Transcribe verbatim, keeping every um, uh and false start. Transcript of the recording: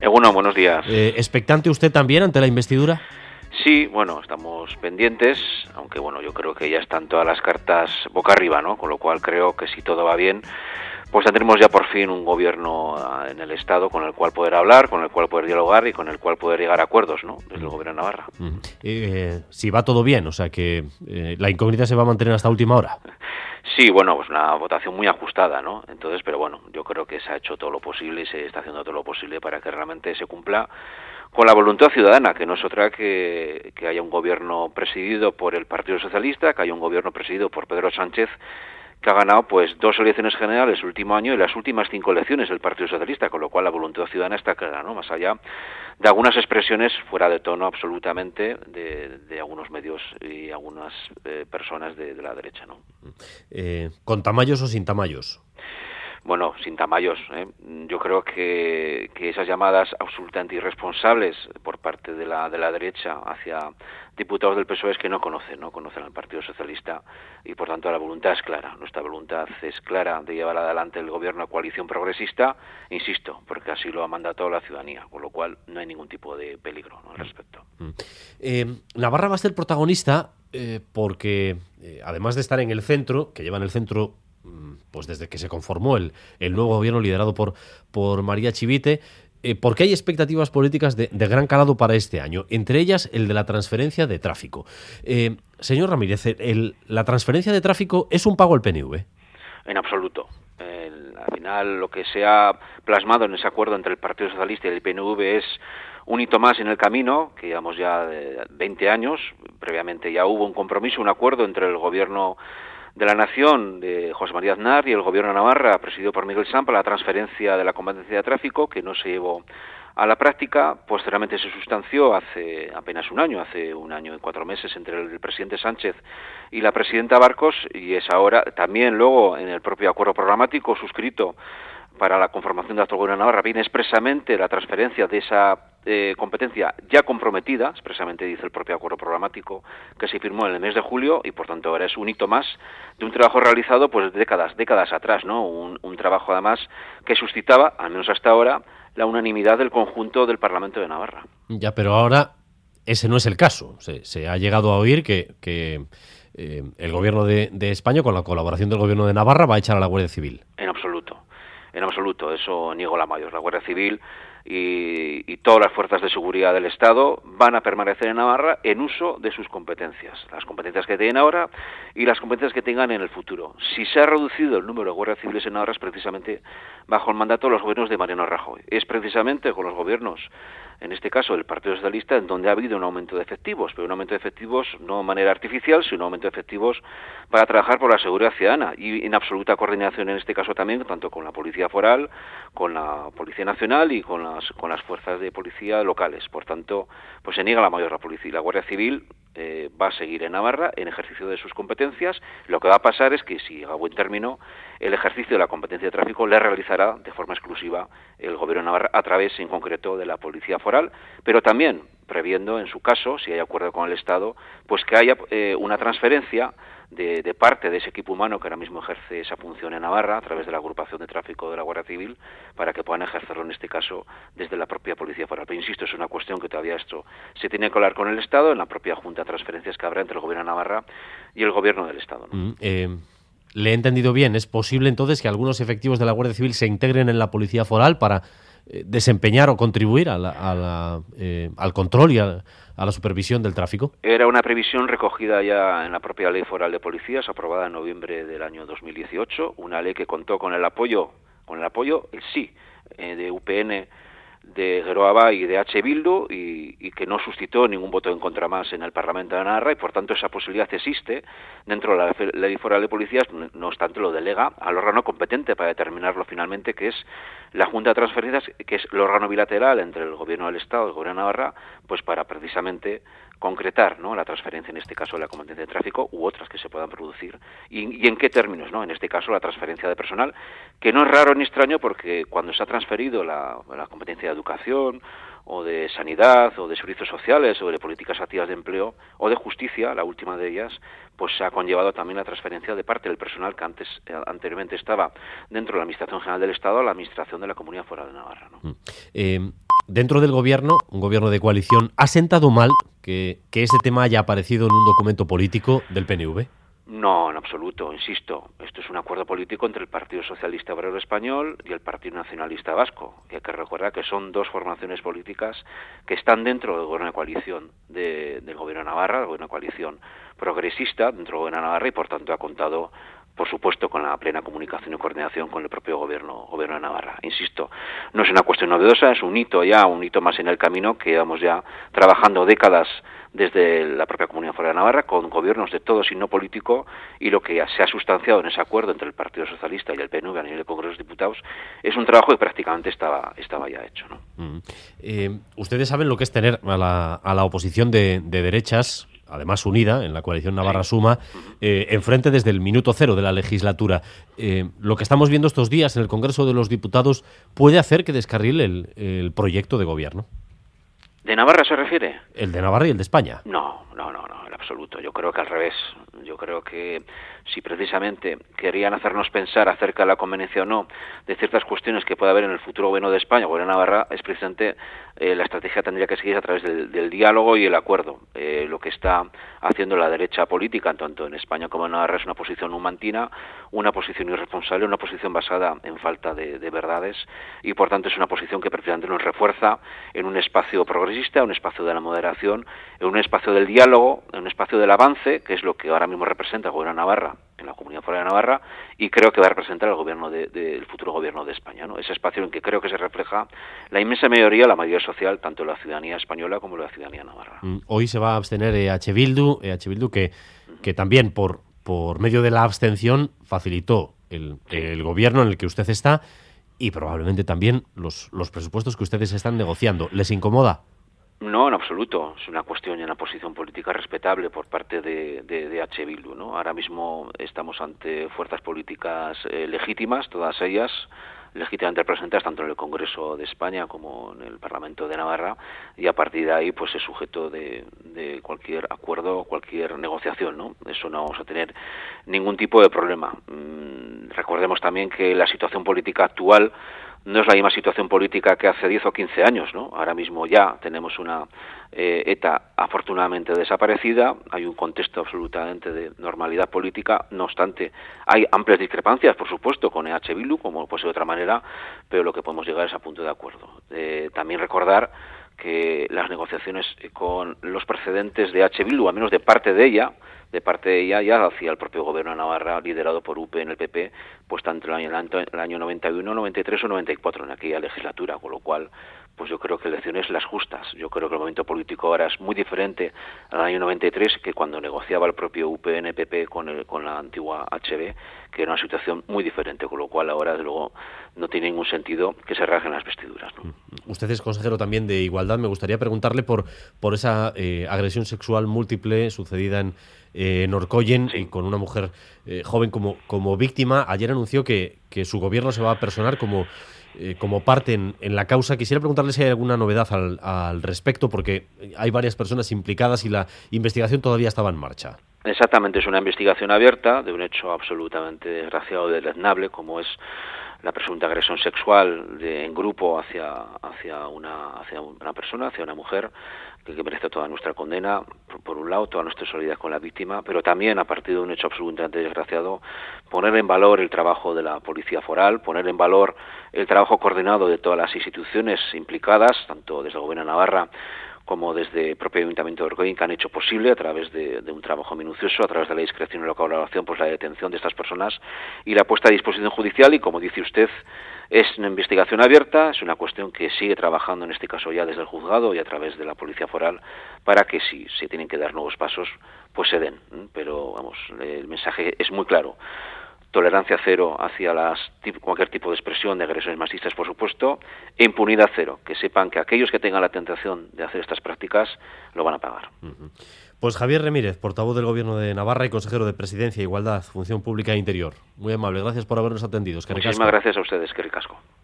Eh, bueno, buenos días. Eh, ¿Expectante usted también ante la investidura? Sí, bueno, estamos pendientes, aunque bueno, yo creo que ya están todas las cartas boca arriba, ¿no? Con lo cual creo que si todo va bien, pues tendremos ya por fin un gobierno en el Estado con el cual poder hablar, con el cual poder dialogar y con el cual poder llegar a acuerdos, ¿no? Desde el gobierno de Navarra. Uh-huh. eh, si va todo bien, o sea que eh, la incógnita se va a mantener hasta última hora. Sí, bueno, pues una votación muy ajustada, ¿no? Entonces, pero bueno, yo creo que se ha hecho todo lo posible y se está haciendo todo lo posible para que realmente se cumpla con la voluntad ciudadana, que no es otra que, que haya un gobierno presidido por el Partido Socialista, que haya un gobierno presidido por Pedro Sánchez, que ha ganado pues dos elecciones generales el último año y las últimas cinco elecciones del Partido Socialista, con lo cual la voluntad ciudadana está clara, ¿no? Más allá de algunas expresiones fuera de tono absolutamente de, de algunos medios y algunas eh, personas de, de la derecha, ¿no? Eh, ¿Con tamallos o sin tamallos? Bueno, sin tamallos. ¿eh? Yo creo que, que esas llamadas absolutamente irresponsables por parte de la de la derecha hacia diputados del P S O E es que no conocen, no conocen al Partido Socialista y por tanto la voluntad es clara. Nuestra voluntad es clara de llevar adelante el gobierno a coalición progresista, insisto, porque así lo ha mandatado la ciudadanía, con lo cual no hay ningún tipo de peligro, ¿no?, al respecto. Eh, Navarra va a ser protagonista eh, porque eh, además de estar en el centro, que lleva en el centro pues desde que se conformó el, el nuevo gobierno liderado por, por María Chivite, eh, porque hay expectativas políticas de, de gran calado para este año, entre ellas el de la transferencia de tráfico. Eh, señor Ramírez, el, ¿la transferencia de tráfico es un pago al P N V? En absoluto. El, al final lo que se ha plasmado en ese acuerdo entre el Partido Socialista y el P N V es un hito más en el camino, que llevamos ya de veinte años. Previamente ya hubo un compromiso, un acuerdo entre el gobierno de la Nación, de José María Aznar, y el Gobierno de Navarra, presidido por Miguel Sanz, para la transferencia de la competencia de tráfico, que no se llevó a la práctica. Posteriormente se sustanció hace apenas un año, hace un año y cuatro meses, entre el presidente Sánchez y la presidenta Barcos, y es ahora también luego en el propio acuerdo programático suscrito para la conformación de Autogobierno de Navarra, viene expresamente la transferencia de esa eh, competencia ya comprometida, expresamente dice el propio acuerdo programático que se firmó en el mes de julio, y por tanto ahora es un hito más de un trabajo realizado pues décadas, décadas atrás, ¿no? Un, un trabajo además que suscitaba, al menos hasta ahora, la unanimidad del conjunto del Parlamento de Navarra. Ya, pero ahora ese no es el caso. Se, se ha llegado a oír que, que eh, el gobierno de, de España, con la colaboración del gobierno de Navarra, va a echar a la Guardia Civil. En absoluto. En absoluto, eso niego la mayor. La Guardia Civil y, y todas las fuerzas de seguridad del Estado van a permanecer en Navarra en uso de sus competencias, las competencias que tienen ahora y las competencias que tengan en el futuro. Si se ha reducido el número de guardias civiles en Navarra es precisamente bajo el mandato de los gobiernos de Mariano Rajoy. Es precisamente con los gobiernos, en este caso del Partido Socialista, en donde ha habido un aumento de efectivos, pero un aumento de efectivos no de manera artificial, sino un aumento de efectivos para trabajar por la seguridad ciudadana y en absoluta coordinación en este caso también, tanto con la Policía Foral, con la Policía Nacional y con las con las fuerzas de policía locales. Por tanto, pues se niega la mayor la policía. La Guardia Civil eh, va a seguir en Navarra en ejercicio de sus competencias. Lo que va a pasar es que, si llega a buen término, el ejercicio de la competencia de tráfico le realizará de forma exclusiva el Gobierno de Navarra a través, en concreto, de la Policía Foral, pero también previendo, en su caso, si hay acuerdo con el Estado, pues que haya eh, una transferencia de, de parte de ese equipo humano que ahora mismo ejerce esa función en Navarra a través de la agrupación de tráfico de la Guardia Civil, para que puedan ejercerlo en este caso desde la propia Policía Foral. Pero insisto, es una cuestión que todavía esto se tiene que hablar con el Estado en la propia Junta de Transferencias que habrá entre el Gobierno de Navarra y el Gobierno del Estado, ¿no? Mm, eh, ¿Le he entendido bien? ¿Es posible entonces que algunos efectivos de la Guardia Civil se integren en la Policía Foral para eh, desempeñar o contribuir a la, a la, eh, al control y a, a la supervisión del tráfico? Era una previsión recogida ya en la propia Ley Foral de Policías, aprobada en noviembre del año dos mil dieciocho, una ley que contó con el apoyo, con el apoyo, el sí, eh, de U P N, de Geroa y de H. Bildu, y, y que no suscitó ningún voto en contra más en el Parlamento de Navarra, y por tanto esa posibilidad existe dentro de la Ley Foral de Policías. No obstante, lo delega al órgano competente para determinarlo finalmente, que es la Junta de Transferencias, que es el órgano bilateral entre el Gobierno del Estado y el Gobierno de Navarra, pues para precisamente concretar, ¿no?, la transferencia, en este caso de la competencia de tráfico u otras que se puedan producir, y, y en qué términos, ¿no?, en este caso la transferencia de personal, que no es raro ni extraño, porque cuando se ha transferido la, la competencia de educación o de sanidad o de servicios sociales o de políticas activas de empleo o de justicia, la última de ellas, pues se ha conllevado también la transferencia de parte del personal que antes eh, anteriormente estaba dentro de la Administración General del Estado a la Administración de la Comunidad Foral de Navarra, ¿no? Eh, dentro del gobierno, un gobierno de coalición, ¿ha sentado mal que, que ese tema haya aparecido en un documento político del P N V? No, en absoluto, insisto. Esto es un acuerdo político entre el Partido Socialista Obrero Español y el Partido Nacionalista Vasco. Y hay que recordar que son dos formaciones políticas que están dentro del gobierno de coalición de, del gobierno de Navarra, del gobierno de coalición progresista dentro del gobierno de Navarra, y por tanto ha contado, por supuesto, con la plena comunicación y coordinación con el propio gobierno, gobierno de Navarra. Insisto, no es una cuestión novedosa, es un hito ya, un hito más en el camino que llevamos ya trabajando décadas desde la propia Comunidad Foral de Navarra, con gobiernos de todo signo político, y lo que ya se ha sustanciado en ese acuerdo entre el Partido Socialista y el P N V a nivel de Congreso de Diputados es un trabajo que prácticamente estaba, estaba ya hecho, ¿no? Mm. Eh, ustedes saben lo que es tener a la, a la oposición de, de derechas, además unida, en la coalición Navarra Suma, eh, enfrente desde el minuto cero de la legislatura. Eh, lo que estamos viendo estos días en el Congreso de los Diputados puede hacer que descarrile el, el proyecto de gobierno. ¿De Navarra se refiere? El de Navarra y el de España. No, no, no, no, en absoluto. Yo creo que al revés. Yo creo que si precisamente querían hacernos pensar acerca de la conveniencia o no de ciertas cuestiones que puede haber en el futuro gobierno de España o gobierno de Navarra, es precisamente eh, la estrategia tendría que seguir a través del, del diálogo y el acuerdo. Eh, lo que está haciendo la derecha política, tanto en España como en Navarra, es una posición humantina, una posición irresponsable, una posición basada en falta de, de verdades, y por tanto es una posición que precisamente nos refuerza en un espacio progresista, un espacio de la moderación, en un espacio del diálogo, en un espacio del avance, que es lo que ahora mismo representa el gobierno de Navarra en la Comunidad Foral de Navarra, y creo que va a representar el gobierno de, de, el futuro gobierno de España, ¿no? Ese espacio en que creo que se refleja la inmensa mayoría, la mayoría social, tanto de la ciudadanía española como de la ciudadanía navarra. Hoy se va a abstener E H Bildu, E H Bildu que, que también por, por medio de la abstención facilitó el, sí. el gobierno en el que usted está, y probablemente también los, los presupuestos que ustedes están negociando. ¿Les incomoda? No, en absoluto. Es una cuestión y una posición política respetable por parte de, de, de H. Bildu, ¿no? Ahora mismo estamos ante fuerzas políticas eh, legítimas, todas ellas legítimamente representadas tanto en el Congreso de España como en el Parlamento de Navarra, y a partir de ahí pues es sujeto de, de cualquier acuerdo o cualquier negociación, ¿no? Eso no vamos a tener ningún tipo de problema. Mm, recordemos también que la situación política actual no es la misma situación política que hace diez o quince años, ¿no? Ahora mismo ya tenemos una eh, ETA afortunadamente desaparecida, hay un contexto absolutamente de normalidad política, no obstante, hay amplias discrepancias, por supuesto, con E H. Bildu, como puede ser de otra manera, pero lo que podemos llegar es a punto de acuerdo. Eh, también recordar que las negociaciones con los precedentes de H. Bildu, al menos de parte de ella, de parte de ella ya hacia el propio gobierno de Navarra, liderado por U P N, el P P, pues tanto el año, el año noventa y uno, noventa y tres o noventa y cuatro en aquella legislatura, con lo cual pues yo creo que elecciones las justas. Yo creo que el momento político ahora es muy diferente al año noventa y tres que cuando negociaba el propio U P N P P con el, con la antigua H B, que era una situación muy diferente, con lo cual ahora desde luego no tiene ningún sentido que se rasguen las vestiduras, ¿no? Usted es consejero también de Igualdad. Me gustaría preguntarle por, por esa eh, agresión sexual múltiple sucedida en, eh, en Orcoyen, sí. y con una mujer eh, joven como, como víctima. Ayer anunció que, que su gobierno se va a personar como, eh, como parte en, en la causa. Quisiera preguntarle si hay alguna novedad al, al respecto, porque hay varias personas implicadas y la investigación todavía estaba en marcha. Exactamente, es una investigación abierta de un hecho absolutamente desgraciado y deleznable, como es la presunta agresión sexual de, en grupo hacia hacia una hacia una persona, hacia una mujer, que, que merece toda nuestra condena, por, por un lado, toda nuestra solidaridad con la víctima, pero también, a partir de un hecho absolutamente desgraciado, poner en valor el trabajo de la Policía Foral, poner en valor el trabajo coordinado de todas las instituciones implicadas, tanto desde el Gobierno de Navarra como desde el propio Ayuntamiento de Orcoyen, que han hecho posible, a través de, de un trabajo minucioso, a través de la discreción y la colaboración, pues la detención de estas personas y la puesta a disposición judicial. Y como dice usted, es una investigación abierta, es una cuestión que sigue trabajando en este caso ya desde el juzgado y a través de la Policía Foral, para que si se tienen que dar nuevos pasos, pues se den. Pero vamos, el mensaje es muy claro. Tolerancia cero hacia las cualquier tipo de expresión de agresiones machistas, por supuesto, e impunidad cero. Que sepan que aquellos que tengan la tentación de hacer estas prácticas lo van a pagar. Uh-huh. Pues Javier Remírez, portavoz del Gobierno de Navarra y consejero de Presidencia, Igualdad, Función Pública e Interior. Muy amable, gracias por habernos atendido. Muchísimas gracias a ustedes, que ricasco.